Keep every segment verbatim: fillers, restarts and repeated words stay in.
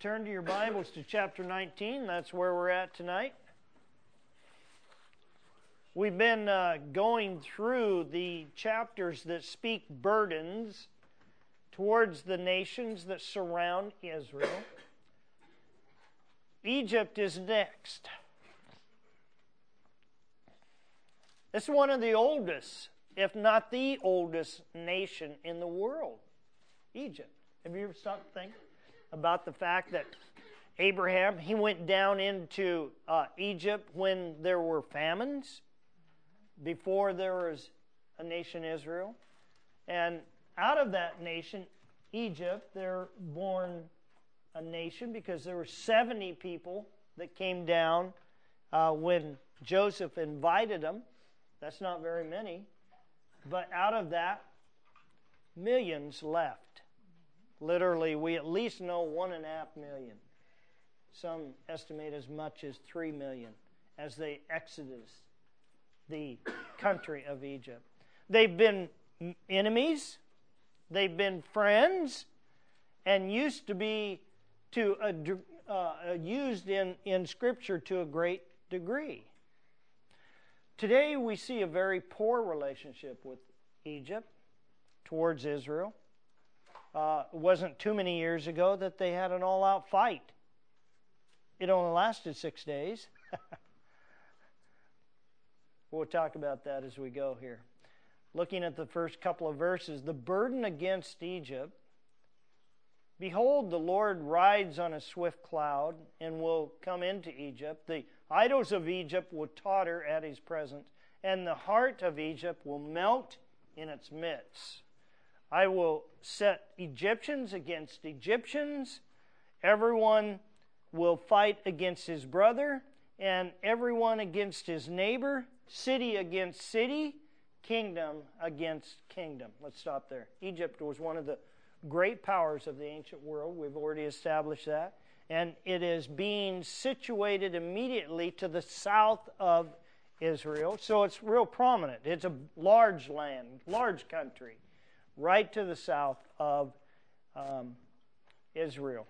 turn to your Bibles to chapter nineteen. That's where we're at tonight. We've been uh, going through the chapters that speak burdens towards the nations that surround Israel. Egypt is next. It's one of the oldest, if not the oldest nation in the world. Egypt. Have you ever stopped to think about the fact that Abraham, he went down into uh, Egypt when there were famines, before there was a nation Israel. And out of that nation, Egypt, they're born a nation because there were seventy people that came down uh, when Joseph invited them. That's not very many. But out of that, millions left. Literally, we at least know one and a half million. Some estimate as much as three million as they exited the country of Egypt. They've been enemies, they've been friends, and used to be to a, uh, used in, in Scripture to a great degree. Today we see a very poor relationship with Egypt towards Israel. Uh, it wasn't too many years ago that they had an all-out fight. It only lasted six days. We'll talk about that as we go here. Looking at the first couple of verses, the burden against Egypt. Behold, the Lord rides on a swift cloud and will come into Egypt. The idols of Egypt will totter at his presence, and the heart of Egypt will melt in its midst. I will set Egyptians against Egyptians. Everyone will fight against his brother, and everyone against his neighbor, city against city, kingdom against kingdom. Let's stop there. Egypt was one of the great powers of the ancient world. We've already established that. And it is being situated immediately to the south of Israel. So it's real prominent. It's a large land, large country, right to the south of um, Israel.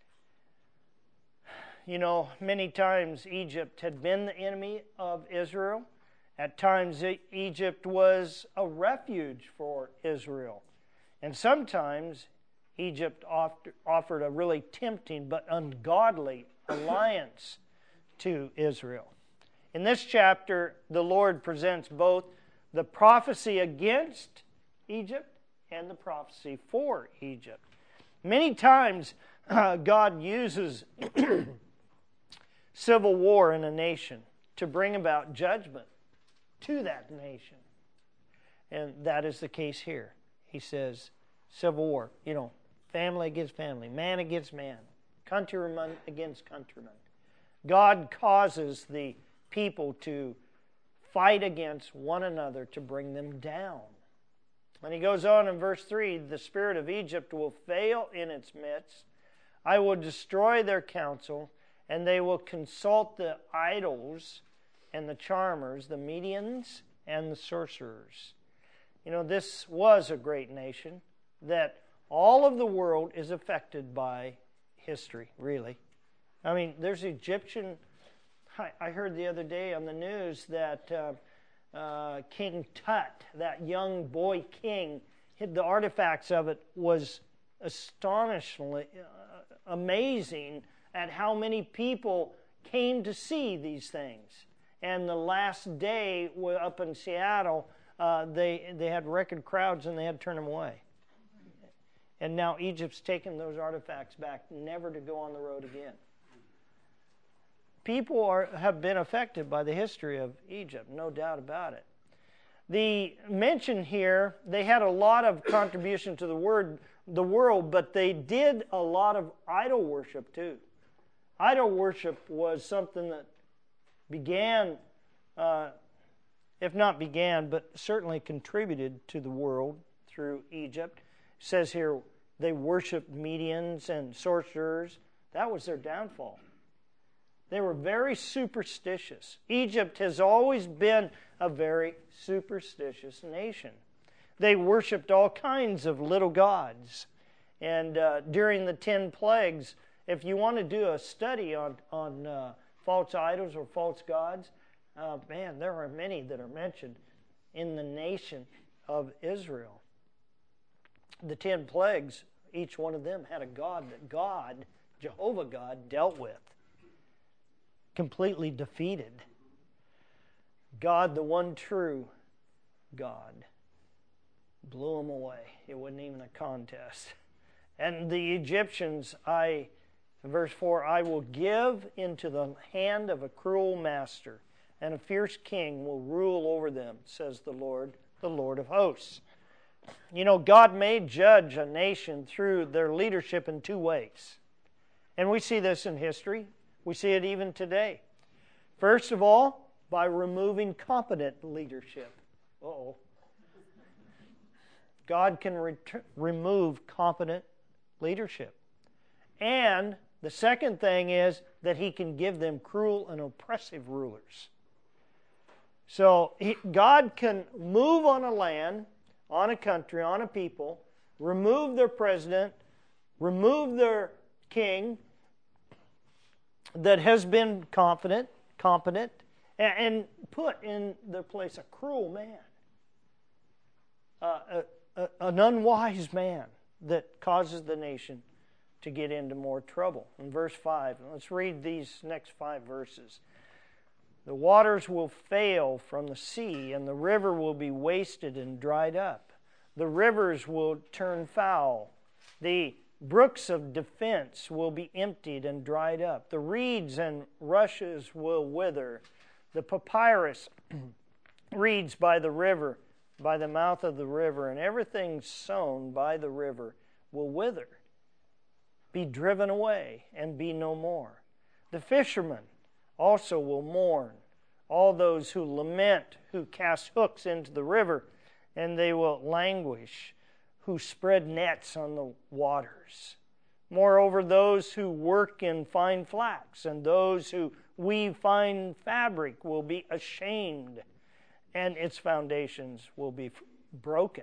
You know, many times Egypt had been the enemy of Israel. At times Egypt was a refuge for Israel. And sometimes Egypt offered a really tempting but ungodly alliance to Israel. In this chapter, the Lord presents both the prophecy against Egypt and the prophecy for Egypt. Many times uh, God uses civil war in a nation to bring about judgment to that nation. And that is the case here. He says civil war, you know, family against family, man against man, countryman against countryman. God causes the people to fight against one another to bring them down. And he goes on in verse three, the spirit of Egypt will fail in its midst. I will destroy their counsel, and they will consult the idols and the charmers, the mediums and the sorcerers. You know, this was a great nation that all of the world is affected by history, really. I mean, there's Egyptian... I heard the other day on the news that uh, uh, King Tut, that young boy king, the artifacts of it was astonishingly uh, amazing at how many people came to see these things. And the last day up in Seattle, uh, they they had record crowds and they had to turn them away. And now Egypt's taken those artifacts back, never to go on the road again. People are, have been affected by the history of Egypt, no doubt about it. The mention here, they had a lot of contribution to the word, the world, but they did a lot of idol worship too. Idol worship was something that began, uh, if not began, but certainly contributed to the world through Egypt. It says here they worshiped mediums and sorcerers. That was their downfall. They were very superstitious. Egypt has always been a very superstitious nation. They worshipped all kinds of little gods. And uh, during the ten plagues, if you want to do a study on, on uh, false idols or false gods, uh, man, there are many that are mentioned in the nation of Israel. The ten plagues, each one of them had a god that God, Jehovah God, dealt with. Completely defeated. God, the one true God, blew them away. It wasn't even a contest. And the Egyptians, I, verse four, I will give into the hand of a cruel master, and a fierce king will rule over them, says the Lord, the Lord of hosts. You know, God may judge a nation through their leadership in two ways. And we see this in history. We see it even today. First of all, by removing competent leadership. Uh-oh. God can re- remove competent leadership. And the second thing is that He can give them cruel and oppressive rulers. So he, God can move on a land, on a country, on a people, remove their president, remove their king that has been confident, competent, and, and put in their place a cruel man, uh, a, a, an unwise man that causes the nation to get into more trouble. In verse five, let's read these next five verses. The waters will fail from the sea, and the river will be wasted and dried up. The rivers will turn foul. The brooks of defense will be emptied and dried up. The reeds and rushes will wither. The papyrus reeds by the river, by the mouth of the river, and everything sown by the river will wither, be driven away, and be no more. The fishermen also will mourn, all those who lament, who cast hooks into the river, and they will languish, who spread nets on the waters. Moreover, those who work in fine flax and those who weave fine fabric will be ashamed, and its foundations will be broken.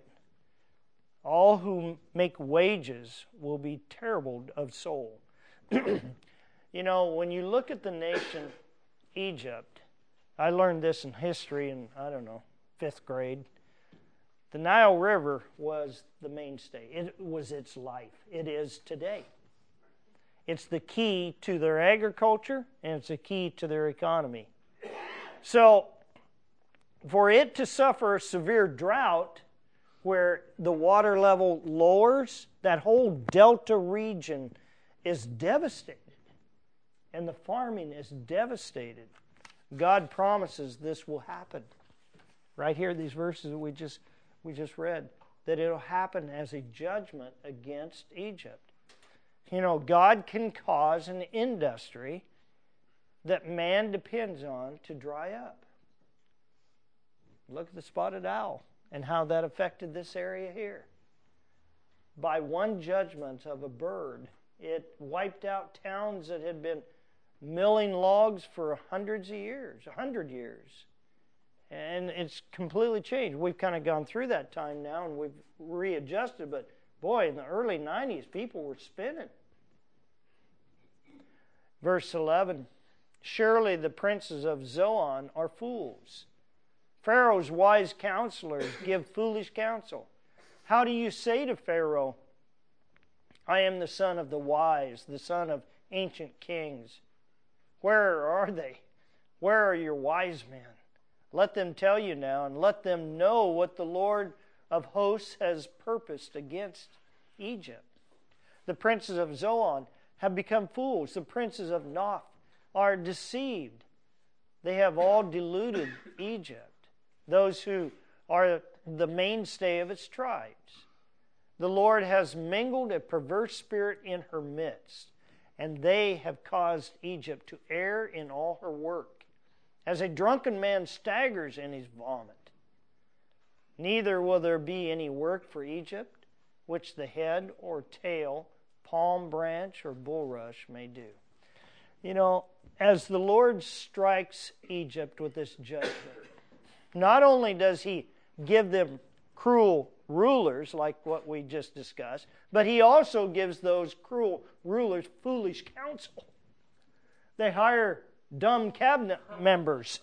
All who make wages will be terrible of soul. You know, when you look at the nation Egypt, I learned this in history in, I don't know, fifth grade. The Nile River was the mainstay. It was its life. It is today. It's the key to their agriculture, and it's the key to their economy. So, for it to suffer a severe drought, where the water level lowers, that whole delta region is devastated. And the farming is devastated. God promises this will happen. Right here, these verses that we just we just read, that it'll happen as a judgment against Egypt. You know, God can cause an industry that man depends on to dry up. Look at the spotted owl and how that affected this area here. By one judgment of a bird, it wiped out towns that had been milling logs for hundreds of years, a hundred years. And it's completely changed. We've kind of gone through that time now and we've readjusted, but boy, in the early nineties, people were spinning. Verse eleven, surely the princes of Zoan are fools. Pharaoh's wise counselors give foolish counsel. How do you say to Pharaoh, I am the son of the wise, the son of ancient kings? Where are they? Where are your wise men? Let them tell you now, and let them know what the Lord of hosts has purposed against Egypt. The princes of Zoan have become fools. The princes of Noph are deceived. They have all deluded Egypt, those who are the mainstay of its tribes. The Lord has mingled a perverse spirit in her midst, and they have caused Egypt to err in all her work, as a drunken man staggers in his vomit. Neither will there be any work for Egypt, which the head or tail, palm branch, or bulrush may do. You know, as the Lord strikes Egypt with this judgment, not only does He give them cruel rulers, like what we just discussed, but he also gives those cruel rulers foolish counsel. They hire dumb cabinet members.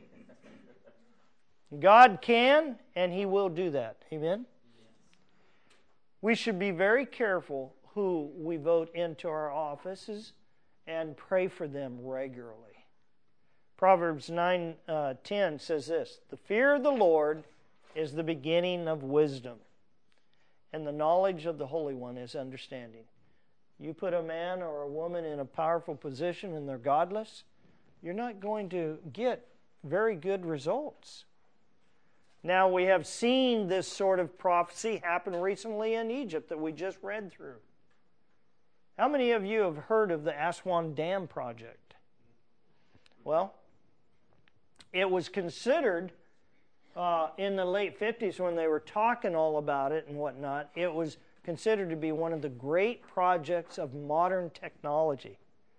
God can, and He will do that. Amen? We should be very careful who we vote into our offices and pray for them regularly. Proverbs nine ten says this, "The fear of the Lord is the beginning of wisdom, and the knowledge of the Holy One is understanding." You put a man or a woman in a powerful position and they're godless, you're not going to get very good results. Now, we have seen this sort of prophecy happen recently in Egypt that we just read through. How many of you have heard of the Aswan Dam project? Well, it was considered uh, in the late fifties when they were talking all about it and whatnot, it was considered to be one of the great projects of modern technology.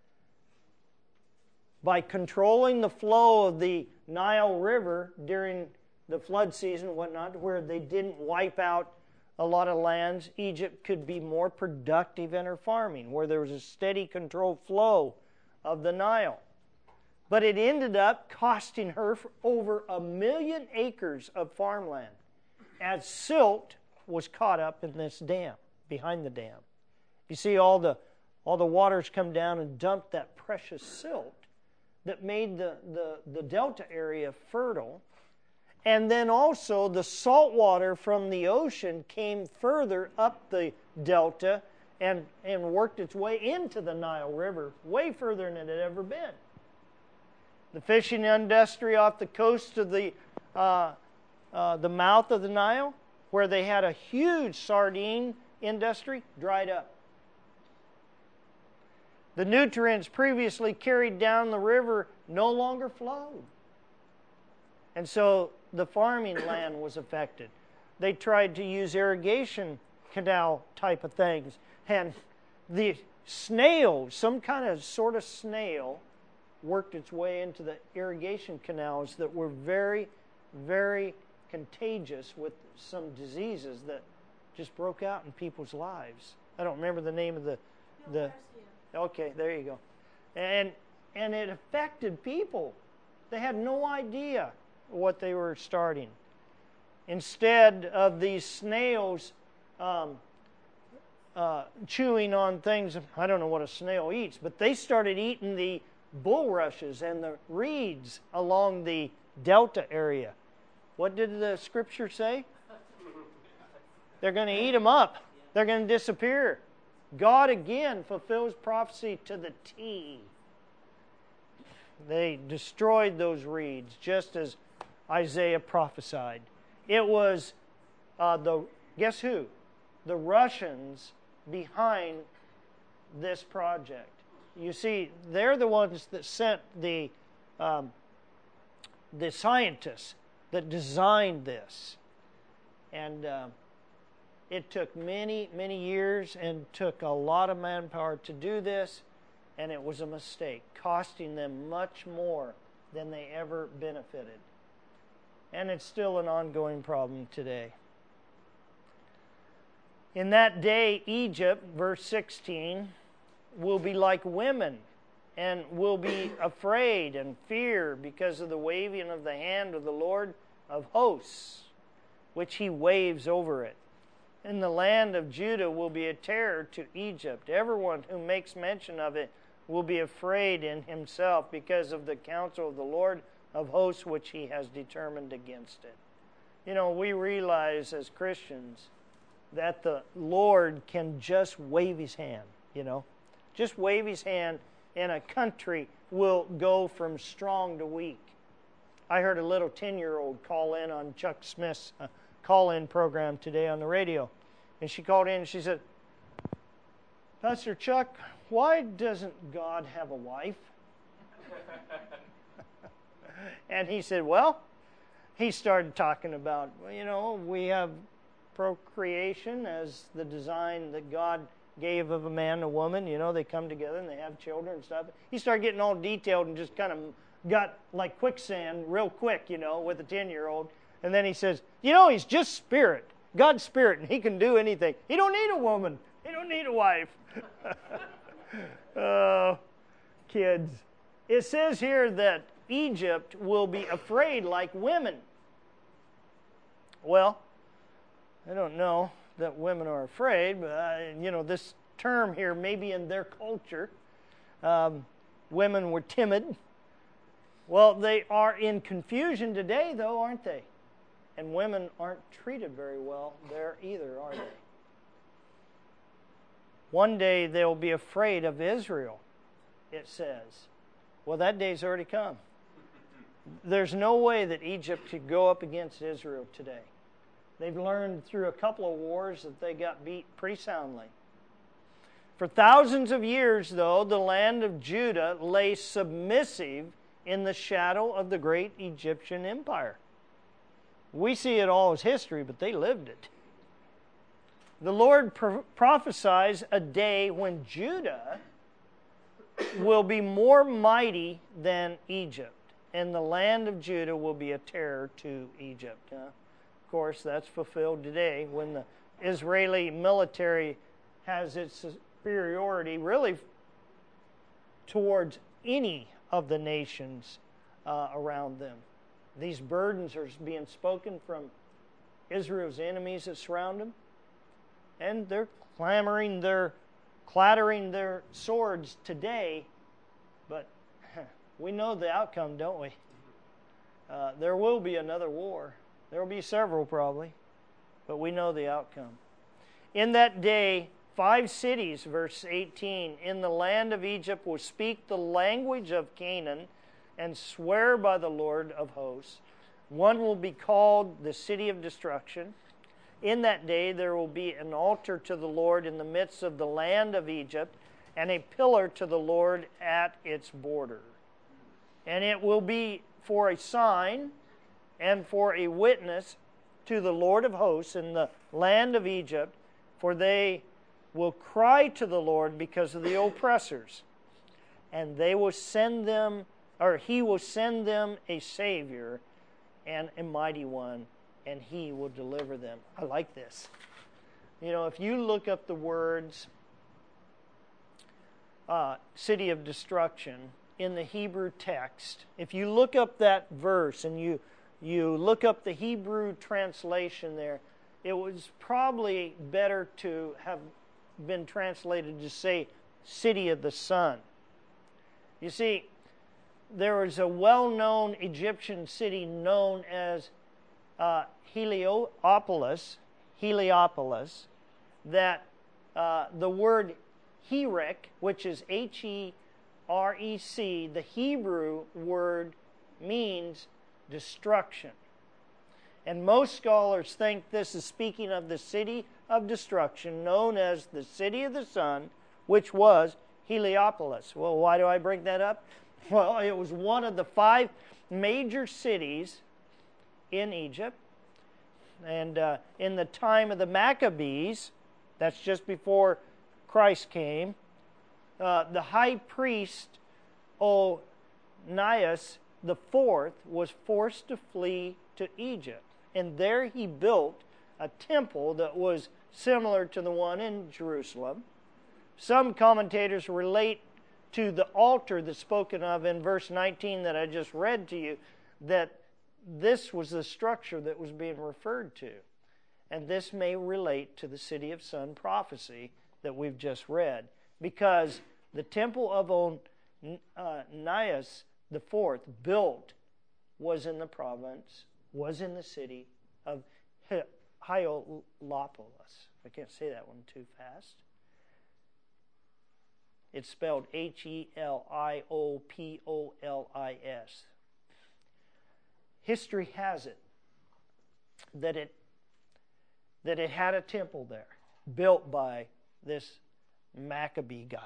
By controlling the flow of the Nile River during the flood season and whatnot, where they didn't wipe out a lot of lands, Egypt could be more productive in her farming, where there was a steady controlled flow of the Nile. But it ended up costing her for over a million acres of farmland, as silt was caught up in this dam, behind the dam. You see, all the all the waters come down and dump that precious silt that made the, the, the delta area fertile. And then also the salt water from the ocean came further up the delta and, and worked its way into the Nile River, way further than it had ever been. The fishing industry off the coast of the, uh, uh, the mouth of the Nile, where they had a huge sardine industry, dried up. The nutrients previously carried down the river no longer flowed. And so the farming land was affected. They tried to use irrigation canal type of things. And the snail, some kind of sort of snail, worked its way into the irrigation canals that were very, very contagious with some diseases that just broke out in people's lives. I don't remember the name of the... the okay, there you go. And, and it affected people. They had no idea what they were starting. Instead of these snails um, uh, chewing on things, I don't know what a snail eats, but they started eating the bulrushes and the reeds along the delta area. What did the scripture say? They're going to eat them up. They're going to disappear. God again fulfills prophecy to the T. They destroyed those reeds just as Isaiah prophesied. It was uh, the, guess who? The Russians behind this project. You see, they're the ones that sent the, um, the scientists that designed this. And uh, it took many, many years and took a lot of manpower to do this, and it was a mistake, costing them much more than they ever benefited. And it's still an ongoing problem today. In that day, Egypt, verse sixteen, will be like women and will be afraid and fear because of the waving of the hand of the Lord of hosts, which He waves over it. And the land of Judah will be a terror to Egypt. Everyone who makes mention of it will be afraid in himself because of the counsel of the Lord of hosts which He has determined against it. You know, we realize as Christians that the Lord can just wave His hand, you know. Just wave His hand and a country will go from strong to weak. I heard a little ten-year-old call in on Chuck Smith's uh, call-in program today on the radio. And she called in and she said, "Pastor Chuck, why doesn't God have a wife?" And he said, well, he started talking about, well, you know, we have procreation as the design that God gave of a man and a woman. You know, they come together and they have children and stuff. He started getting all detailed and just kind of got like quicksand real quick, you know, with a ten-year-old. And then he says, you know, He's just spirit. God's Spirit, and He can do anything. He don't need a woman. He don't need a wife. Oh, kids. It says here that Egypt will be afraid like women. Well, I don't know that women are afraid, but, uh, you know, this term here, maybe in their culture, um, women were timid. Well, they are in confusion today, though, aren't they? And women aren't treated very well there either, are they? One day they'll be afraid of Israel, it says. Well, that day's already come. There's no way that Egypt could go up against Israel today. They've learned through a couple of wars that they got beat pretty soundly. For thousands of years, though, the land of Judah lay submissive in the shadow of the great Egyptian empire. We see it all as history, but they lived it. The Lord pro- prophesies a day when Judah will be more mighty than Egypt, and the land of Judah will be a terror to Egypt. Uh, of course, that's fulfilled today when the Israeli military has its superiority really towards any of the nations uh, around them. These burdens are being spoken from Israel's enemies that surround them, and they're clamoring, they're clattering their swords today, but we know the outcome, don't we? Uh, there will be another war. There will be several probably, but we know the outcome. In that day, five cities, verse eighteen, in the land of Egypt will speak the language of Canaan and swear by the Lord of hosts. One will be called the city of destruction. In that day there will be an altar to the Lord in the midst of the land of Egypt, and a pillar to the Lord at its border. And it will be for a sign and for a witness to the Lord of hosts in the land of Egypt, for they will cry to the Lord because of the oppressors, and they will send them, or He will send them a Savior and a mighty one, and He will deliver them. I like this. You know, if you look up the words uh, city of destruction in the Hebrew text, if you look up that verse and you you look up the Hebrew translation there, it was probably better to have been translated to say city of the sun. You see, there was a well-known Egyptian city known as uh, Heliopolis, Heliopolis, that uh, the word Herek, which is H E R E C, the Hebrew word means destruction. And most scholars think this is speaking of the city of destruction known as the city of the sun, which was Heliopolis. Well, why do I bring that up? Well, it was one of the five major cities in Egypt. And uh, in the time of the Maccabees, that's just before Christ came, uh, the high priest Onias the fourth was forced to flee to Egypt. And there he built a temple that was similar to the one in Jerusalem. Some commentators relate to the altar that's spoken of in verse nineteen that I just read to you, that this was the structure that was being referred to. And this may relate to the city of sun prophecy that we've just read, because the temple of Onias the fourth built was in the province, was in the city of Heliopolis. I can't say that one too fast. It's spelled H E L I O P O L I S. History has it that it that it had a temple there built by this Maccabee guy.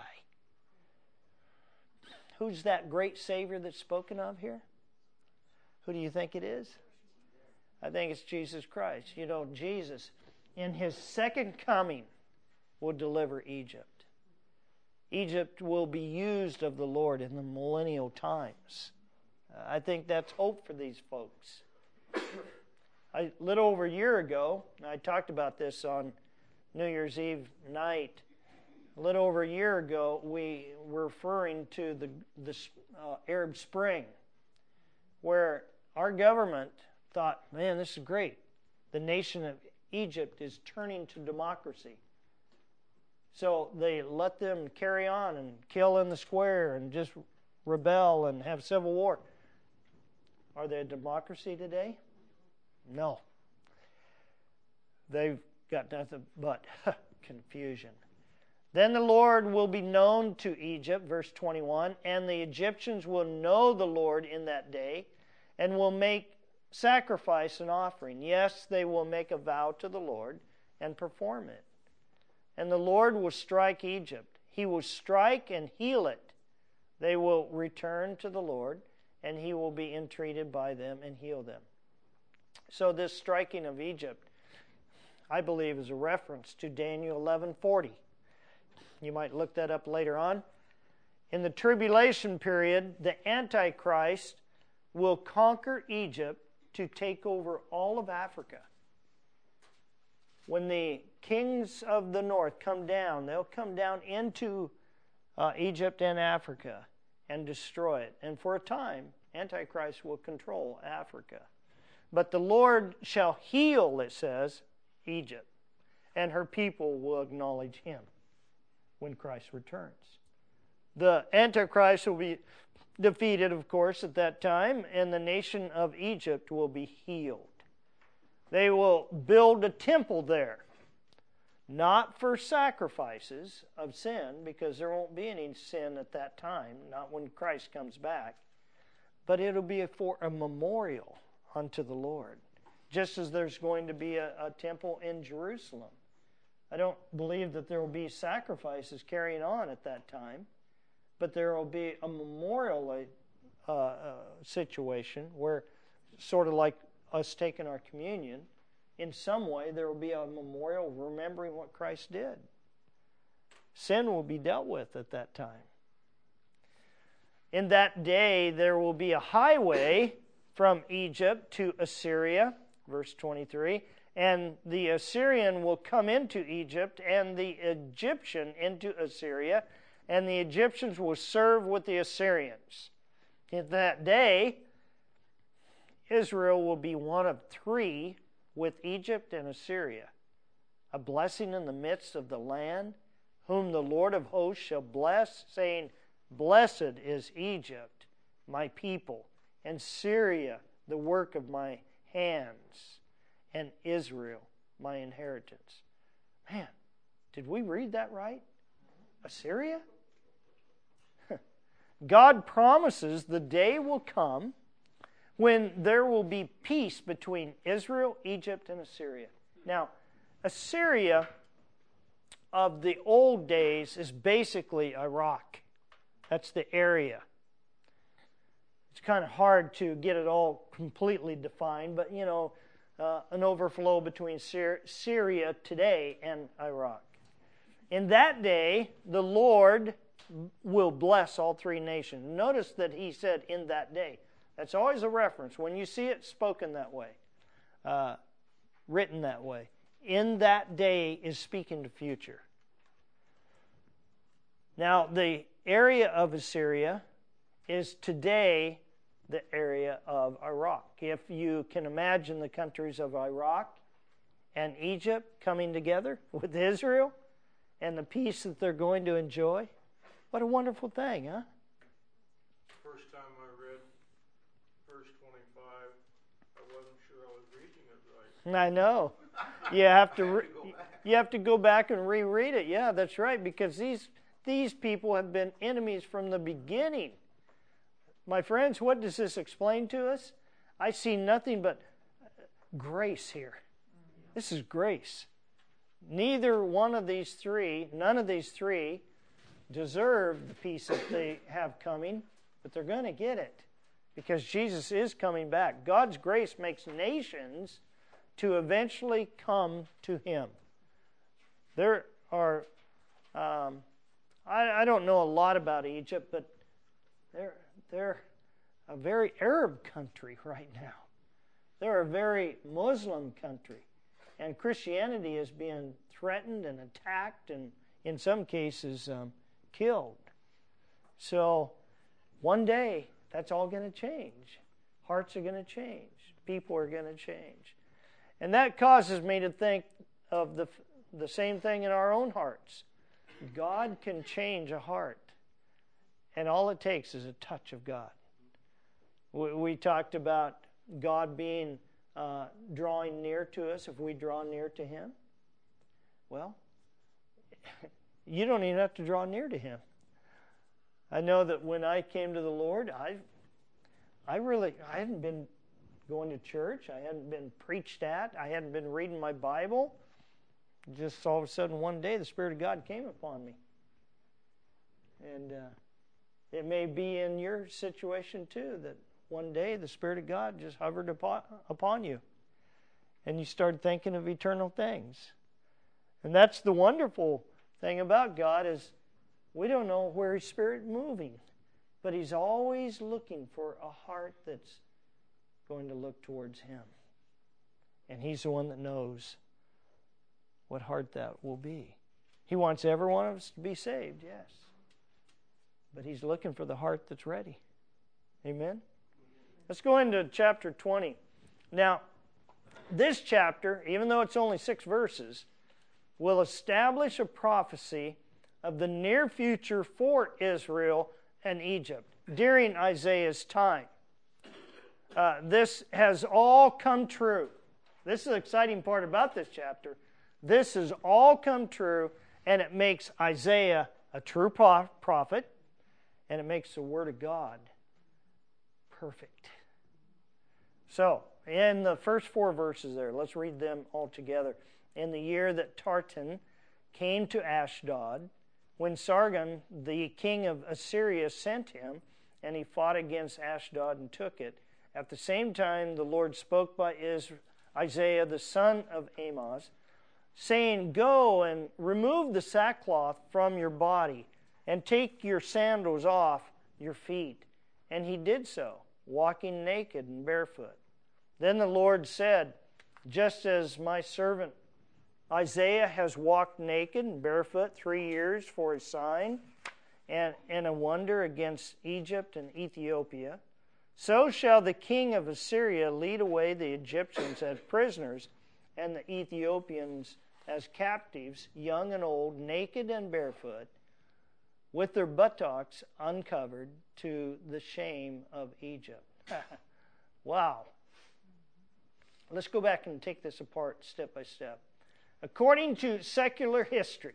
Who's that great Savior that's spoken of here? Who do you think it is? I think it's Jesus Christ. You know, Jesus, in His second coming, will deliver Egypt. Egypt will be used of the Lord in the millennial times. Uh, I think that's hope for these folks. A little over a year ago, I talked about this on New Year's Eve night. A little over a year ago, we were referring to the, the uh, Arab Spring, where our government thought, man, this is great. The nation of Egypt is turning to democracy. So they let them carry on and kill in the square and just rebel and have civil war. Are they a democracy today? No. They've got nothing but confusion. Then the Lord will be known to Egypt, verse twenty-one, and the Egyptians will know the Lord in that day and will make sacrifice and offering. Yes, they will make a vow to the Lord and perform it. And the Lord will strike Egypt. He will strike and heal it. They will return to the Lord, and He will be entreated by them and heal them. So this striking of Egypt, I believe, is a reference to Daniel eleven forty. You might look that up later on. In the tribulation period, the Antichrist will conquer Egypt to take over all of Africa. When the kings of the north come down, they'll come down into uh, Egypt and Africa and destroy it. And for a time, Antichrist will control Africa. But the Lord shall heal, it says, Egypt, and her people will acknowledge Him when Christ returns. The Antichrist will be defeated, of course, at that time, and the nation of Egypt will be healed. They will build a temple there, not for sacrifices of sin, because there won't be any sin at that time, not when Christ comes back, but it'll be for a memorial unto the Lord, just as there's going to be a, a temple in Jerusalem. I don't believe that there will be sacrifices carrying on at that time, but there will be a memorial uh, uh, situation where, sort of like us taking our communion, in some way there will be a memorial remembering what Christ did. Sin will be dealt with at that time. In that day there will be a highway from Egypt to Assyria, verse twenty-three, and the Assyrian will come into Egypt, and the Egyptian into Assyria, and the Egyptians will serve with the Assyrians. In that day, Israel will be one of three with Egypt and Assyria, a blessing in the midst of the land, whom the Lord of hosts shall bless, saying, Blessed is Egypt, my people, and Syria, the work of my hands, and Israel, my inheritance. Man, did we read that right? Assyria? God promises the day will come when there will be peace between Israel, Egypt, and Assyria. Now, Assyria of the old days is basically Iraq. That's the area. It's kind of hard to get it all completely defined, but, you know, uh, an overflow between Syr- Syria today and Iraq. In that day, the Lord will bless all three nations. Notice that He said, in that day. That's always a reference. When you see it spoken that way, uh, written that way, in that day is speaking to future. Now, the area of Assyria is today the area of Iraq. If you can imagine the countries of Iraq and Egypt coming together with Israel and the peace that they're going to enjoy, what a wonderful thing, huh? First time I read verse twenty-five, I wasn't sure I was reading it right. I know. You have to re- you have to go back and reread it. Yeah, that's right, because these these people have been enemies from the beginning. My friends, what does this explain to us? I see nothing but grace here. This is grace. Neither one of these three, none of these three, deserve the peace that they have coming, but they're going to get it because Jesus is coming back. God's grace makes nations to eventually come to Him. There are, um, I, I don't know a lot about Egypt, but they're, they're a very Arab country right now. They're a very Muslim country. And Christianity is being threatened and attacked and, in some cases, um, killed. So, one day, that's all going to change. Hearts are going to change. People are going to change. And that causes me to think of the, the same thing in our own hearts. God can change a heart. And all it takes is a touch of God. We, we talked about God being uh, drawing near to us if we draw near to Him. Well, you don't even have to draw near to Him. I know that when I came to the Lord, I, I really, I hadn't been going to church. I hadn't been preached at. I hadn't been reading my Bible. Just all of a sudden, one day, the Spirit of God came upon me. And uh, it may be in your situation too, that one day the Spirit of God just hovered upon, upon you. And you started thinking of eternal things. And that's the wonderful thing about God, is we don't know where His Spirit is moving. But He's always looking for a heart that's going to look towards Him. And He's the one that knows what heart that will be. He wants every one of us to be saved, yes. But He's looking for the heart that's ready. Amen? Let's go into chapter twenty. Now, this chapter, even though it's only six verses, will establish a prophecy of the near future for Israel and Egypt during Isaiah's time. Uh, this has all come true. This is the exciting part about this chapter. This has all come true, and it makes Isaiah a true prophet, and it makes the Word of God perfect. So, in the first four verses there, let's read them all together. In the year that Tartan came to Ashdod, when Sargon, the king of Assyria, sent him, and he fought against Ashdod and took it, at the same time the Lord spoke by Isaiah the son of Amoz, saying, Go and remove the sackcloth from your body, and take your sandals off your feet. And he did so, walking naked and barefoot. Then the Lord said, Just as my servant Isaiah has walked naked and barefoot three years for a sign and, and a wonder against Egypt and Ethiopia, so shall the king of Assyria lead away the Egyptians as prisoners and the Ethiopians as captives, young and old, naked and barefoot, with their buttocks uncovered, to the shame of Egypt. Wow. Let's go back and take this apart step by step. According to secular history,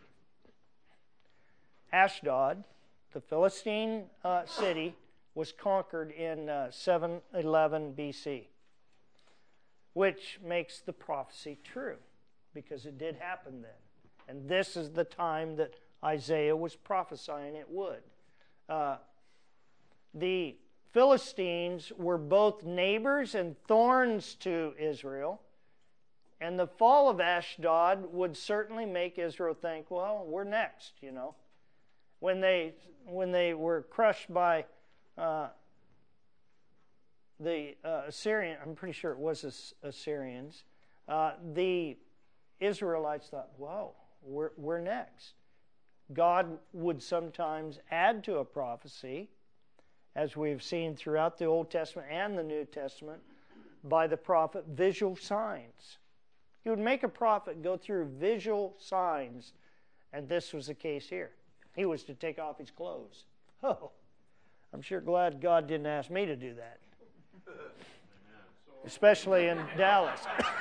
Ashdod, the Philistine uh, city, was conquered in uh, seven eleven B C, which makes the prophecy true, because it did happen then. And this is the time that Isaiah was prophesying it would. Uh, the Philistines were both neighbors and thorns to Israel. And the fall of Ashdod would certainly make Israel think, well, we're next, you know. When they when they were crushed by uh, the uh, Assyrian, I'm pretty sure it was As- Assyrians, uh, the Israelites thought, whoa, we're, we're next. God would sometimes add to a prophecy, as we've seen throughout the Old Testament and the New Testament, by the prophet, visual signs. He would make a prophet go through visual signs, and this was the case here. He was to take off his clothes. Oh, I'm sure glad God didn't ask me to do that, especially in Dallas.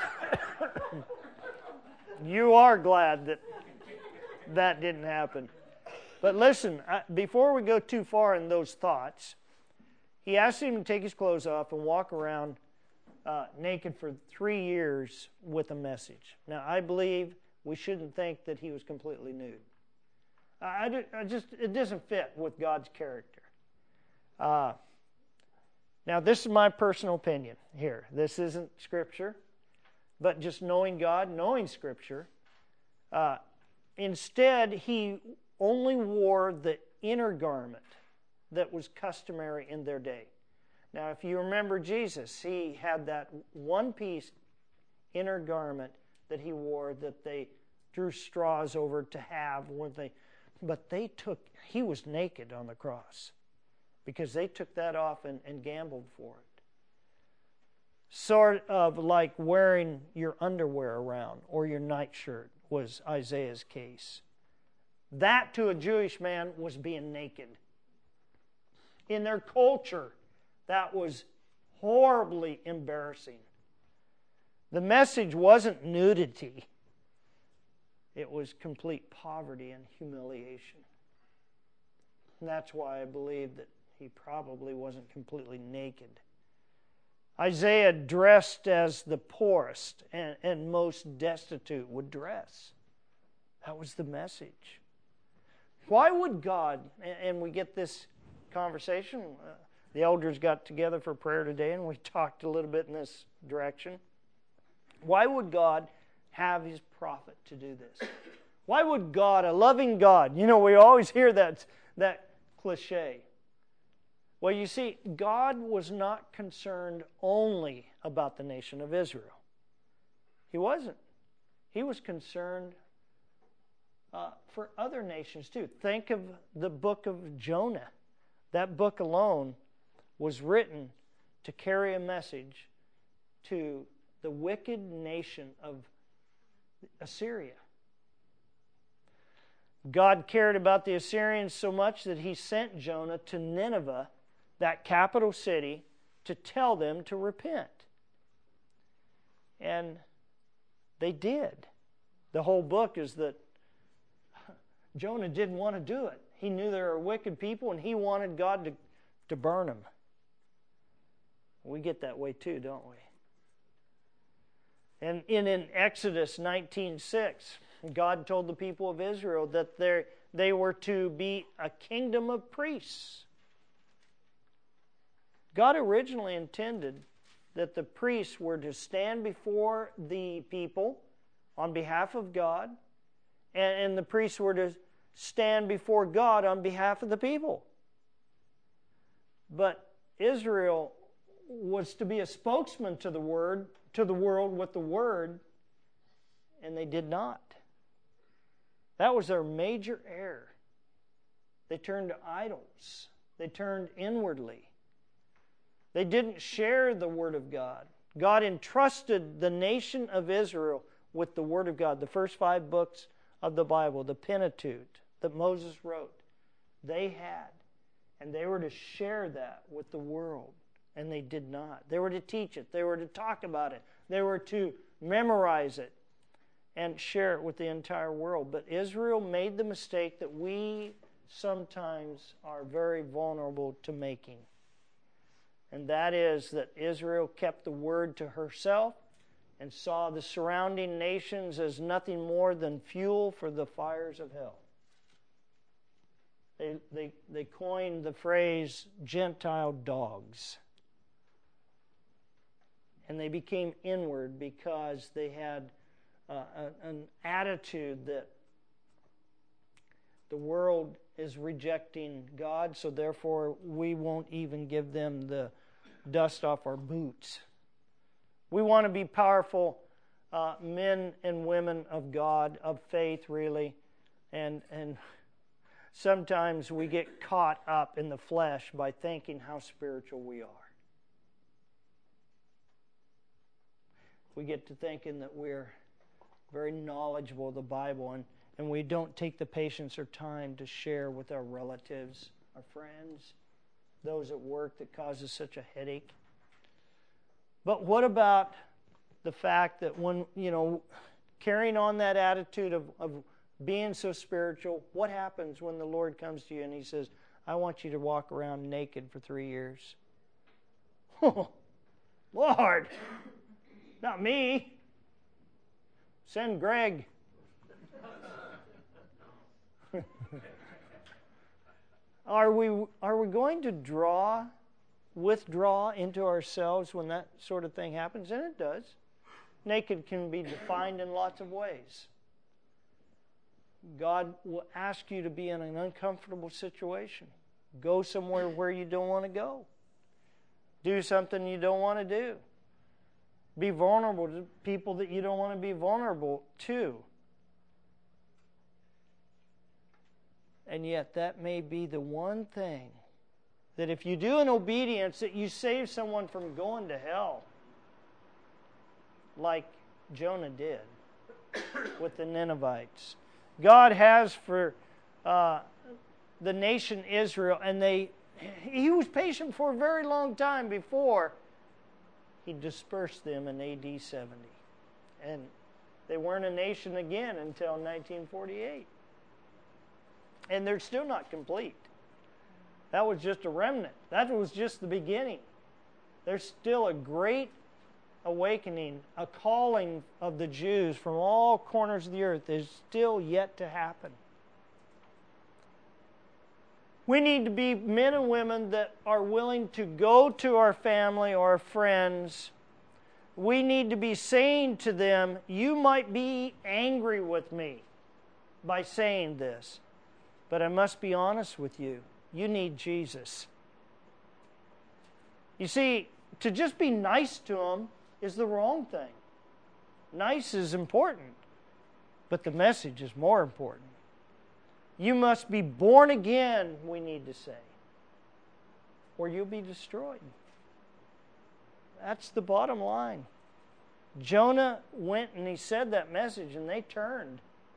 You are glad that that didn't happen. But listen, before we go too far in those thoughts, he asked him to take his clothes off and walk around uh, naked for three years with a message. Now, I believe we shouldn't think that he was completely nude. I, I just it doesn't fit with God's character. Uh, now, this is my personal opinion here. This isn't Scripture, but just knowing God, knowing Scripture. Uh, instead, he only wore the inner garment that was customary in their day. Now, if you remember Jesus, he had that one-piece inner garment that he wore that they drew straws over to have when they, but they took, he was naked on the cross because they took that off and, and gambled for it. Sort of like wearing your underwear around or your nightshirt was Isaiah's case. That to a Jewish man was being naked. In their culture, that was horribly embarrassing. The message wasn't nudity. It was complete poverty and humiliation. And that's why I believe that he probably wasn't completely naked. Isaiah dressed as the poorest and, and most destitute would dress. That was the message. Why would God, and we get this conversation, uh, the elders got together for prayer today and we talked a little bit in this direction. Why would God have his prophet to do this? Why would God, a loving God, you know, we always hear that, that cliche. Well, you see, God was not concerned only about the nation of Israel. He wasn't. He was concerned uh, for other nations too. Think of the book of Jonah. That book alone was written to carry a message to the wicked nation of Assyria. God cared about the Assyrians so much that he sent Jonah to Nineveh, that capital city, to tell them to repent. And they did. The whole book is that Jonah didn't want to do it. He knew there were wicked people and he wanted God to, to burn them. We get that way too, don't we? And in, in Exodus nineteen six, God told the people of Israel that they were to be a kingdom of priests. God originally intended that the priests were to stand before the people on behalf of God, and, and the priests were to stand before God on behalf of the people. But Israel was to be a spokesman to the word, to the world with the word, and they did not. That was their major error. They turned to idols. They turned inwardly. They didn't share the Word of God. God entrusted the nation of Israel with the Word of God. The first five books of the Bible, the Pentateuch that Moses wrote, they had. And they were to share that with the world. And they did not. They were to teach it. They were to talk about it. They were to memorize it and share it with the entire world. But Israel made the mistake that we sometimes are very vulnerable to making. And that is that Israel kept the word to herself and saw the surrounding nations as nothing more than fuel for the fires of hell. They, they, they coined the phrase Gentile dogs. And they became inward because they had uh, an attitude that the world is rejecting God, so therefore we won't even give them the dust off our boots. We want to be powerful uh, men and women of God, of faith, really. And, and sometimes we get caught up in the flesh by thinking how spiritual we are. We get to thinking that we're very knowledgeable of the Bible, and, and we don't take the patience or time to share with our relatives, our friends, those at work that causes such a headache. But what about the fact that when, you know, carrying on that attitude of, of being so spiritual, what happens when the Lord comes to you and He says, I want you to walk around naked for three years? Oh, Lord, not me. Send Greg. Are we, are we going to draw, withdraw into ourselves when that sort of thing happens? And it does. Naked can be defined in lots of ways. God will ask you to be in an uncomfortable situation. Go somewhere where you don't want to go. Do something you don't want to do. Be vulnerable to people that you don't want to be vulnerable to. And yet that may be the one thing that if you do in obedience, that you save someone from going to hell. Like Jonah did with the Ninevites. God has for uh, the nation Israel, and they He was patient for a very long time before He dispersed them in A D seventy. And they weren't a nation again until nineteen forty-eight. And they're still not complete. That was just a remnant. That was just the beginning. There's still a great awakening, a calling of the Jews from all corners of the earth is still yet to happen. We need to be men and women that are willing to go to our family or our friends. We need to be saying to them, you might be angry with me by saying this, but I must be honest with you. You need Jesus. You see, to just be nice to them is the wrong thing. Nice is important, but the message is more important. You must be born again, we need to say, or you'll be destroyed. That's the bottom line. Jonah went and he said that message, and they turned.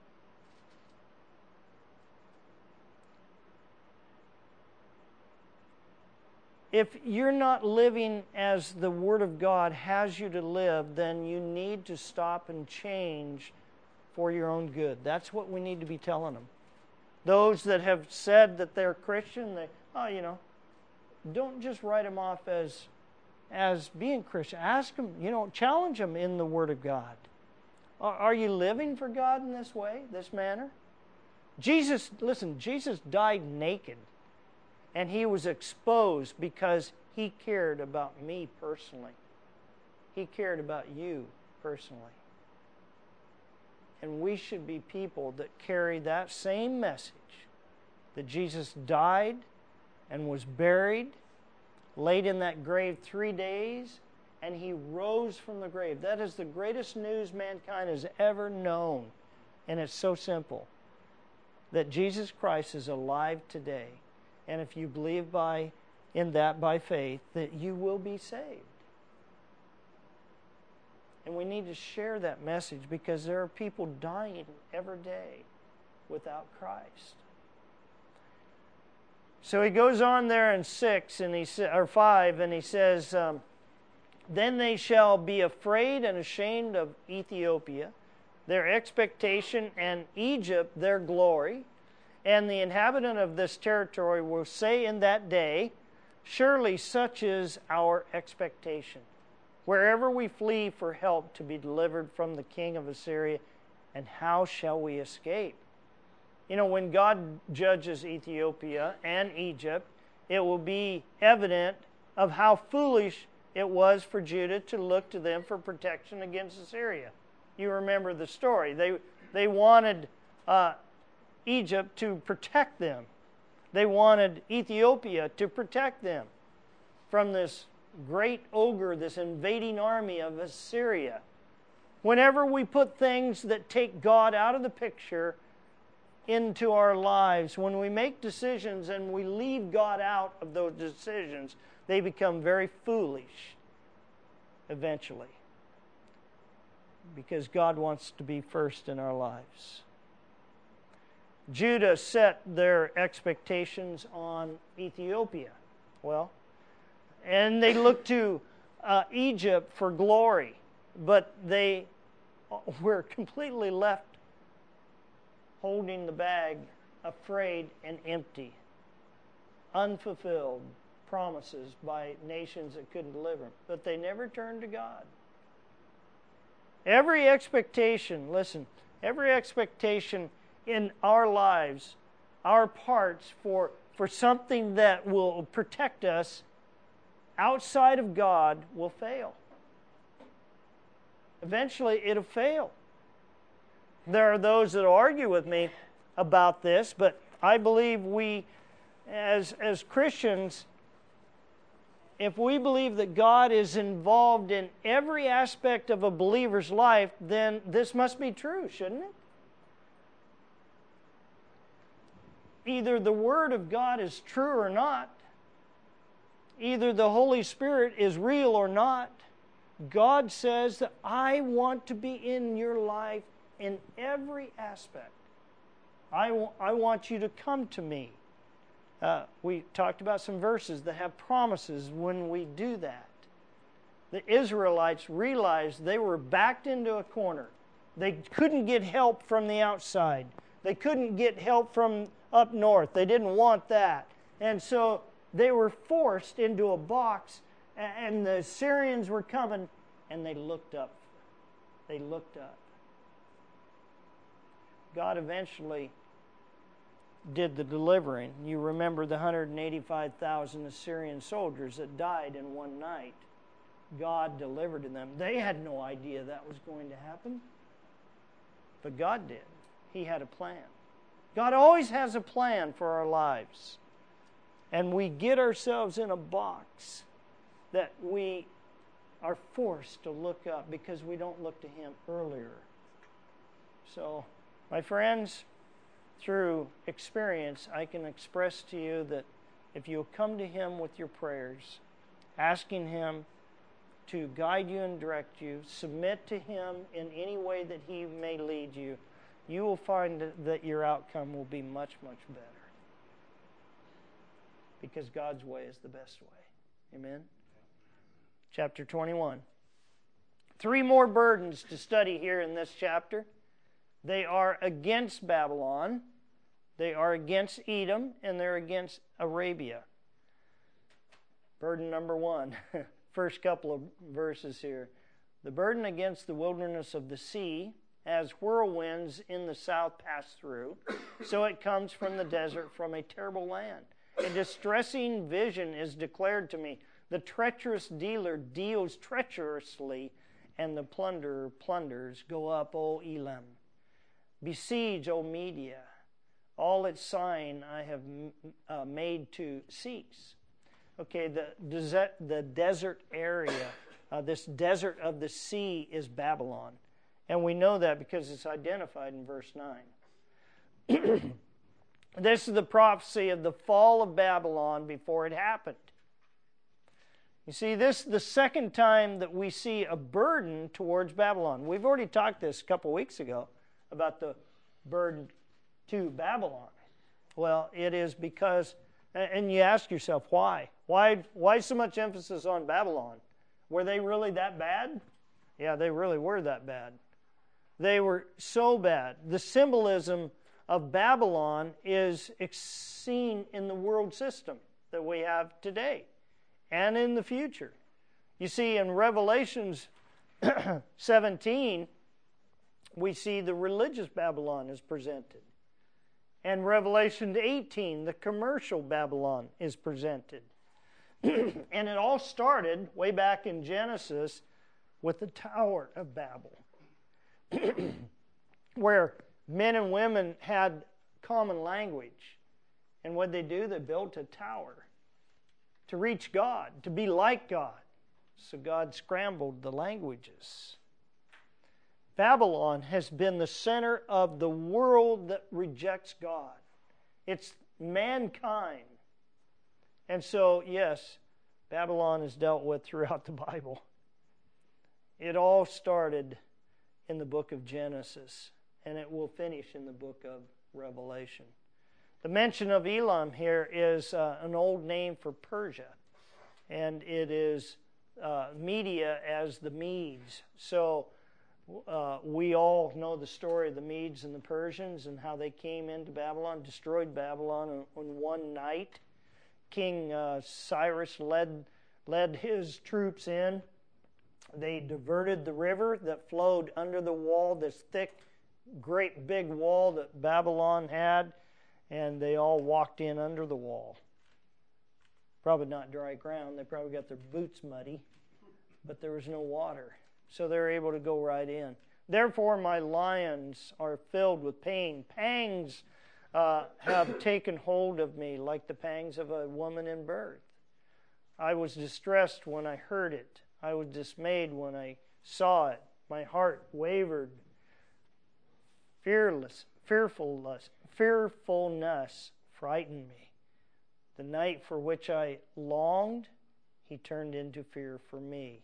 If you're not living as the Word of God has you to live, then you need to stop and change for your own good. That's what we need to be telling them. Those that have said that they're Christian, they, oh, you know, don't just write them off as, as being Christian. Ask them, you know, challenge them in the Word of God. Are, are you living for God in this way, this manner? Jesus, listen, Jesus died naked. And He was exposed because He cared about me personally. He cared about you personally. And we should be people that carry that same message, that Jesus died and was buried, laid in that grave three days, and He rose from the grave. That is the greatest news mankind has ever known. And it's so simple, that Jesus Christ is alive today. And if you believe by in that by faith, that you will be saved. And we need to share that message because there are people dying every day without Christ. So he goes on there in six and he sa- or five, and he says, um, "Then they shall be afraid and ashamed of Ethiopia, their expectation, and Egypt their glory. And the inhabitant of this territory will say in that day, surely such is our expectation. Wherever we flee for help to be delivered from the king of Assyria, and how shall we escape?" You know, when God judges Ethiopia and Egypt, it will be evident of how foolish it was for Judah to look to them for protection against Assyria. You remember the story. They, they wanted Uh, Egypt to protect them. They wanted Ethiopia to protect them from this great ogre, this invading army of Assyria. Whenever we put things that take God out of the picture into our lives, when we make decisions and we leave God out of those decisions, they become very foolish eventually. Because God wants to be first in our lives. Judah set their expectations on Ethiopia. Well, and they looked to uh, Egypt for glory, but they were completely left holding the bag, afraid and empty. Unfulfilled promises by nations that couldn't deliver them. But they never turned to God. Every expectation, listen, every expectation in our lives, our parts for, for something that will protect us outside of God will fail. Eventually, it'll fail. There are those that argue with me about this, but I believe we, as, as Christians, if we believe that God is involved in every aspect of a believer's life, then this must be true, shouldn't it? Either the Word of God is true or not. Either the Holy Spirit is real or not. God says that I want to be in your life in every aspect. I, w- I want you to come to me. Uh, we talked about some verses that have promises when we do that. The Israelites realized they were backed into a corner. They couldn't get help from the outside. They couldn't get help from up north. They didn't want that. And so they were forced into a box, and the Syrians were coming, and they looked up. They looked up. God eventually did the delivering. You remember the one hundred eighty-five thousand Assyrian soldiers that died in one night. God delivered to them. They had no idea that was going to happen, but God did. He had a plan. God always has a plan for our lives. And we get ourselves in a box that we are forced to look up because we don't look to Him earlier. So, my friends, through experience, I can express to you that if you come to Him with your prayers, asking Him to guide you and direct you, submit to Him in any way that He may lead you, you will find that your outcome will be much, much better. Because God's way is the best way. Amen? Chapter twenty-one. Three more burdens to study here in this chapter. They are against Babylon, they are against Edom, and they're against Arabia. Burden number one, first couple of verses here. The burden against the wilderness of the sea, as whirlwinds in the south pass through, so it comes from the desert, from a terrible land. A distressing vision is declared to me. The treacherous dealer deals treacherously, and the plunderer plunders. Go up, O Elam. Besiege, O Media. All its sign I have uh, made to cease. Okay, the desert, the desert area, uh, this desert of the sea is Babylon. And we know that because it's identified in verse nine. This is the prophecy of the fall of Babylon before it happened. You see, this is the second time that we see a burden towards Babylon. We've already talked this a couple weeks ago about the burden to Babylon. Well, it is because, and you ask yourself, why? Why, why so much emphasis on Babylon? Were they really that bad? Yeah, they really were that bad. They were so bad. The symbolism of Babylon is seen in the world system that we have today and in the future. You see, in Revelations seventeen, we see the religious Babylon is presented. And Revelation eighteen, the commercial Babylon is presented. And it all started way back in Genesis with the Tower of Babel, where men and women had common language. And what did they do? They built a tower to reach God, to be like God. So God scrambled the languages. Babylon has been the center of the world that rejects God. It's mankind. And so, yes, Babylon is dealt with throughout the Bible. It all started in the book of Genesis, and it will finish in the book of Revelation. The mention of Elam here is uh, an old name for Persia, and it is uh, Media as the Medes. So uh, we all know the story of the Medes and the Persians and how they came into Babylon, destroyed Babylon in, in one night. King uh, Cyrus led, led his troops in. They diverted the river that flowed under the wall, this thick, great big wall that Babylon had, and they all walked in under the wall. Probably not dry ground. They probably got their boots muddy, but there was no water, so they were able to go right in. Therefore, my lions are filled with pain. Pangs uh, have taken hold of me like the pangs of a woman in birth. I was distressed when I heard it. I was dismayed when I saw it. My heart wavered. Fearless, fearfulness, fearfulness frightened me. The night for which I longed, he turned into fear for me.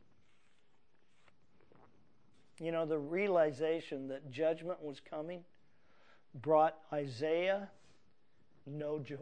You know, the realization that judgment was coming brought Isaiah no joy.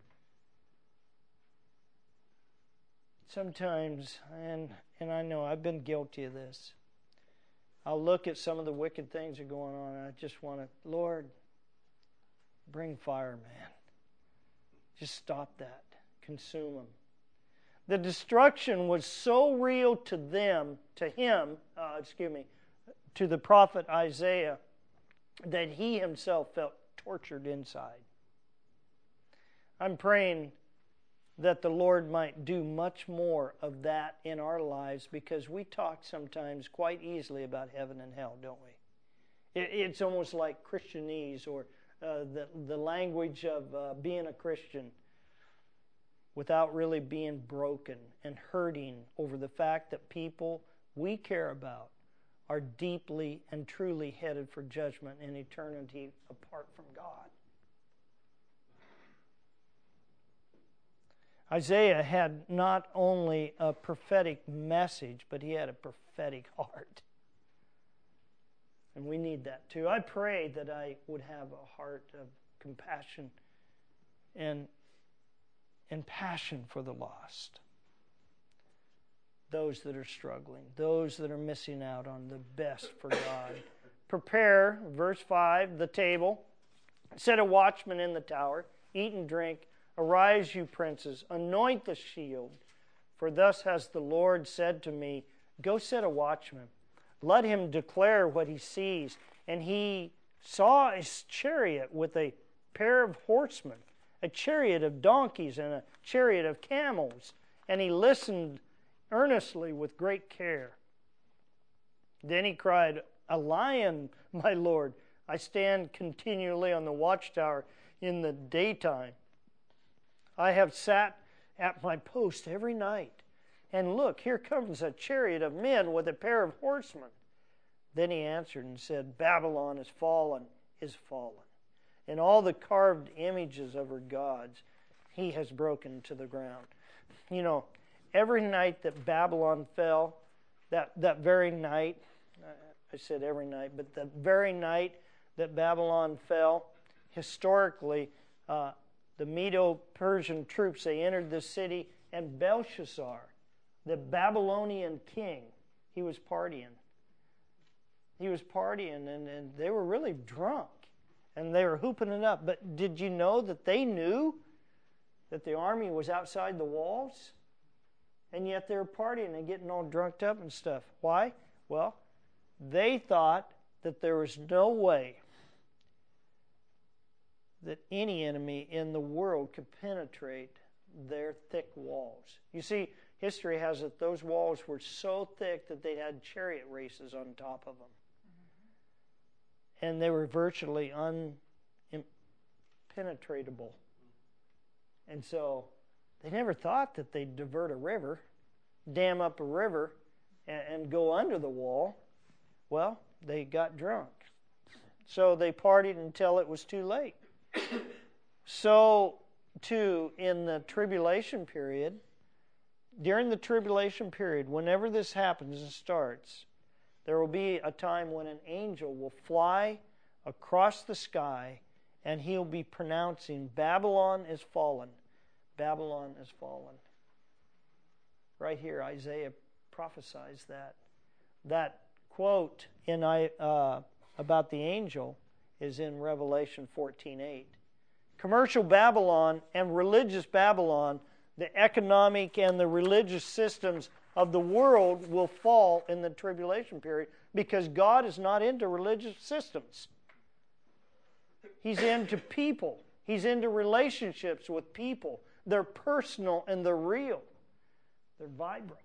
Sometimes, and, and I know I've been guilty of this, I'll look at some of the wicked things that are going on and I just want to, Lord, bring fire, man. Just stop that. Consume them. The destruction was so real to them, to him, uh, excuse me, to the prophet Isaiah, that he himself felt tortured inside. I'm praying that the Lord might do much more of that in our lives, because we talk sometimes quite easily about heaven and hell, don't we? It, it's almost like Christianese, or uh, the, the language of uh, being a Christian, without really being broken and hurting over the fact that people we care about are deeply and truly headed for judgment and eternity apart from God. Isaiah had not only a prophetic message, but he had a prophetic heart. And we need that too. I pray that I would have a heart of compassion and, and passion for the lost. Those that are struggling, those that are missing out on the best for God. Prepare, verse five, the table. Set a watchman in the tower. Eat and drink. Arise, you princes. Anoint the shield. For thus has the Lord said to me, go set a watchman. Let him declare what he sees. And he saw a chariot with a pair of horsemen, a chariot of donkeys and a chariot of camels. And he listened earnestly with great care. Then he cried, a lion, my Lord. I stand continually on the watchtower in the daytime. I have sat at my post every night. And look, here comes a chariot of men with a pair of horsemen. Then he answered and said, Babylon is fallen, is fallen. And all the carved images of her gods he has broken to the ground. You know, every night that Babylon fell, that, that very night, I said every night, but the very night that Babylon fell, historically, uh, the Medo-Persian troops, they entered the city, and Belshazzar, the Babylonian king, he was partying. He was partying, and, and they were really drunk, and they were hooping it up. But did you know that they knew that the army was outside the walls? And yet they were partying and getting all drunked up and stuff. Why? Well, they thought that there was no way that any enemy in the world could penetrate their thick walls. You see, history has it those walls were so thick that they had chariot races on top of them. Mm-hmm. And they were virtually unpenetratable. And so they never thought that they'd divert a river, dam up a river, and, and go under the wall. Well, they got drunk. So they partied until it was too late. So, too, in the tribulation period, during the tribulation period, whenever this happens and starts, there will be a time when an angel will fly across the sky and he'll be pronouncing, Babylon is fallen. Babylon is fallen. Right here, Isaiah prophesies that. That quote in uh, about the angel is in Revelation fourteen eight. Commercial Babylon and religious Babylon, the economic and the religious systems of the world will fall in the tribulation period, because God is not into religious systems. He's into people. He's into relationships with people. They're personal and they're real. They're vibrant.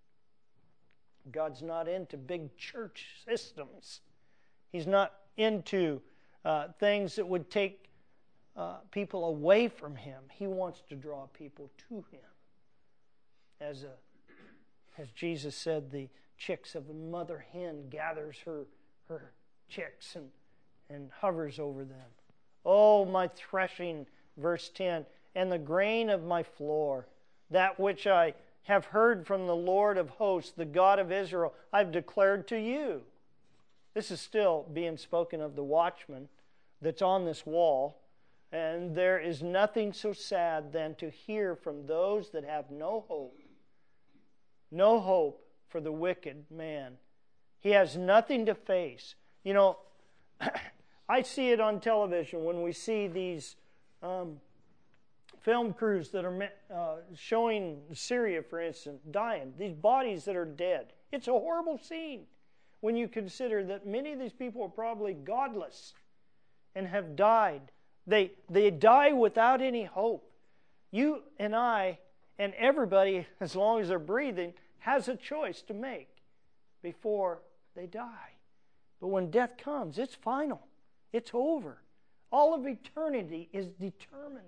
God's not into big church systems. He's not into uh, things that would take uh, people away from Him. He wants to draw people to Him. as a, as Jesus said, the chicks of a mother hen gathers her her chicks and, and hovers over them. Oh, my threshing, verse ten, and the grain of my floor, that which I have heard from the Lord of hosts, the God of Israel, I've declared to you. This is still being spoken of the watchman that's on this wall. And there is nothing so sad than to hear from those that have no hope, no hope for the wicked man. He has nothing to face. You know, I see it on television when we see these um, film crews that are uh, showing Syria, for instance, dying. These bodies that are dead. It's a horrible scene when you consider that many of these people are probably godless and have died. They, they die without any hope. You and I and everybody, as long as they're breathing, has a choice to make before they die. But when death comes, it's final. It's over. All of eternity is determined.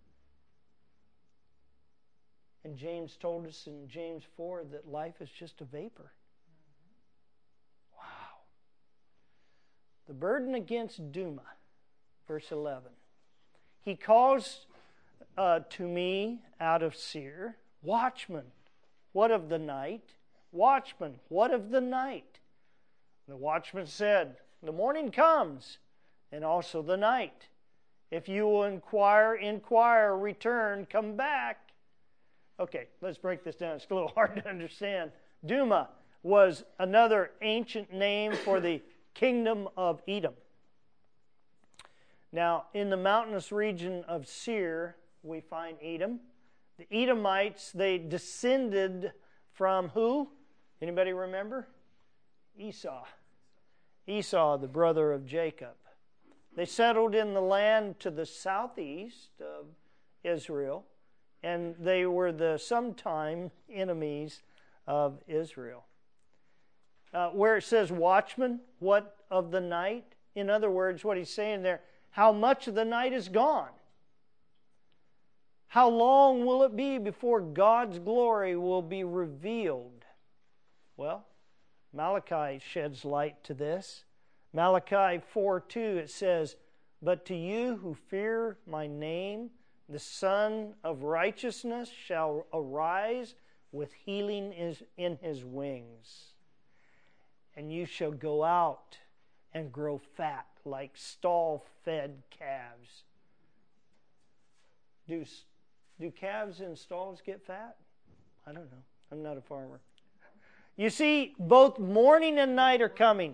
And James told us in James four that life is just a vapor. Wow. The burden against Duma, verse eleven. He calls uh, to me out of Seir, watchman, what of the night? Watchman, what of the night? The watchman said, the morning comes, and also the night. If you will inquire, inquire, return, come back. Okay, let's break this down. It's a little hard to understand. Duma was another ancient name for the kingdom of Edom. Now, in the mountainous region of Seir, we find Edom. The Edomites, they descended from who? Anybody remember? Esau. Esau, the brother of Jacob. They settled in the land to the southeast of Israel, and they were the sometime enemies of Israel. Uh, where it says watchman, what of the night? In other words, what he's saying there, how much of the night is gone? How long will it be before God's glory will be revealed? Well, Malachi sheds light to this. Malachi four two, it says, but to you who fear my name, the Son of Righteousness shall arise with healing in his wings. And you shall go out and grow fat like stall-fed calves. Do, do calves in stalls get fat? I don't know. I'm not a farmer. You see, both morning and night are coming.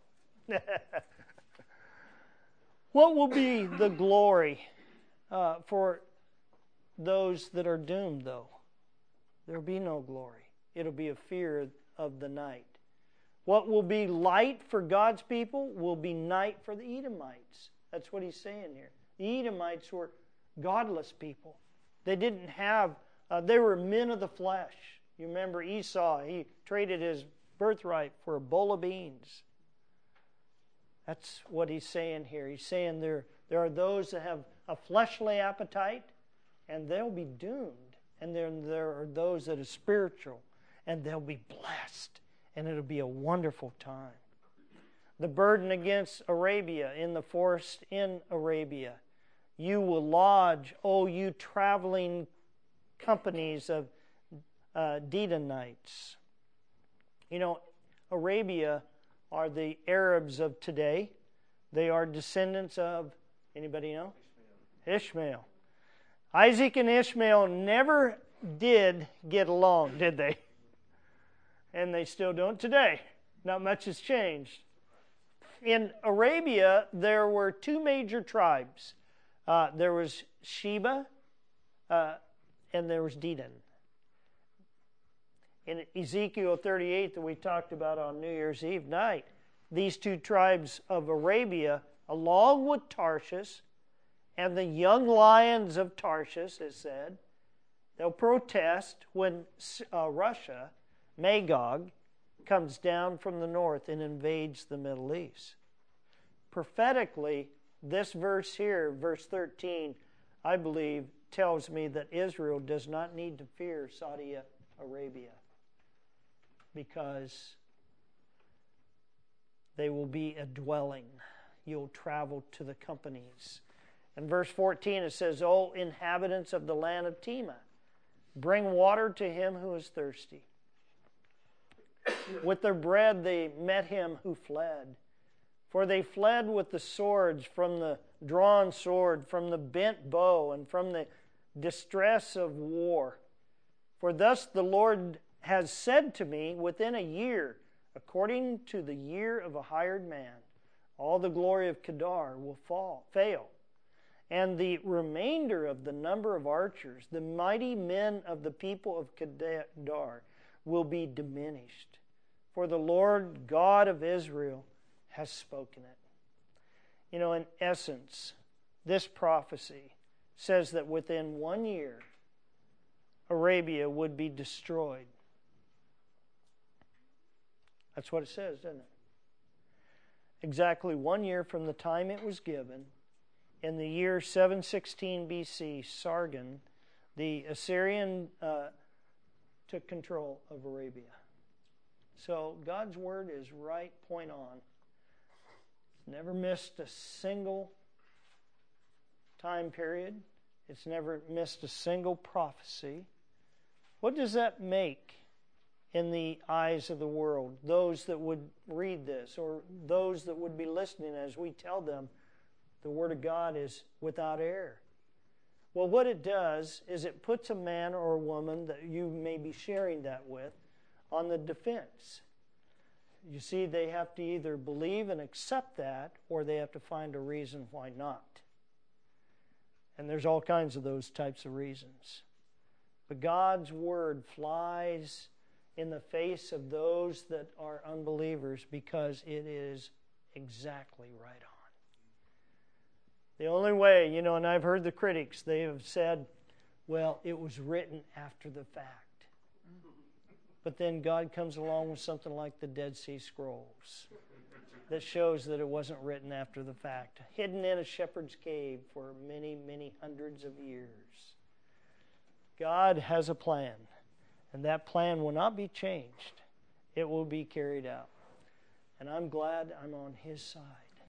What will be the glory uh, for those that are doomed, though? There will be no glory. It'll be a fear of the night. What will be light for God's people will be night for the Edomites. That's what he's saying here. The Edomites were godless people. They didn't have, uh, they were men of the flesh. You remember Esau, he traded his birthright for a bowl of beans. That's what he's saying here. He's saying there, there are those that have a fleshly appetite, and they'll be doomed. And then there are those that are spiritual, and they'll be blessed. And it'll be a wonderful time. The burden against Arabia, in the forest in Arabia. You will lodge, O you traveling companies of uh, Dedanites. You know, Arabia are the Arabs of today. They are descendants of, anybody know? Ishmael. Ishmael. Isaac and Ishmael never did get along, did they? And they still don't today. Not much has changed. In Arabia, there were two major tribes. Uh, there was Sheba uh, and there was Dedan. In Ezekiel thirty-eight that we talked about on New Year's Eve night, these two tribes of Arabia, along with Tarshish and the young lions of Tarshish, it said, they'll protest when uh, Russia, Magog, comes down from the north and invades the Middle East. Prophetically, this verse here, verse thirteen, I believe, tells me that Israel does not need to fear Saudi Arabia, because they will be a dwelling. You'll travel to the companies. In verse fourteen it says, O inhabitants of the land of Tema, bring water to him who is thirsty. With their bread they met him who fled. For they fled with the swords, from the drawn sword, from the bent bow, and from the distress of war. For thus the Lord has said to me, within a year, according to the year of a hired man, all the glory of Kedar will fall, fail. And the remainder of the number of archers, the mighty men of the people of Kedar, will be diminished. For the Lord God of Israel has spoken it. You know, in essence, this prophecy says that within one year, Arabia would be destroyed. That's what it says, doesn't it? Exactly one year from the time it was given, in the year seven sixteen B C, Sargon, the Assyrian, uh, took control of Arabia. So God's word is right point on. Never missed a single time period. It's never missed a single prophecy. What does that make in the eyes of the world? Those that would read this, or those that would be listening as we tell them the Word of God is without error. Well, what it does is it puts a man or a woman that you may be sharing that with on the defense. You see, they have to either believe and accept that, or they have to find a reason why not. And there's all kinds of those types of reasons. But God's Word flies in the face of those that are unbelievers because it is exactly right on. The only way, you know, and I've heard the critics, they have said, well, it was written after the fact. But then God comes along with something like the Dead Sea Scrolls that shows that it wasn't written after the fact, hidden in a shepherd's cave for many, many hundreds of years. God has a plan, and that plan will not be changed. It will be carried out. And I'm glad I'm on His side.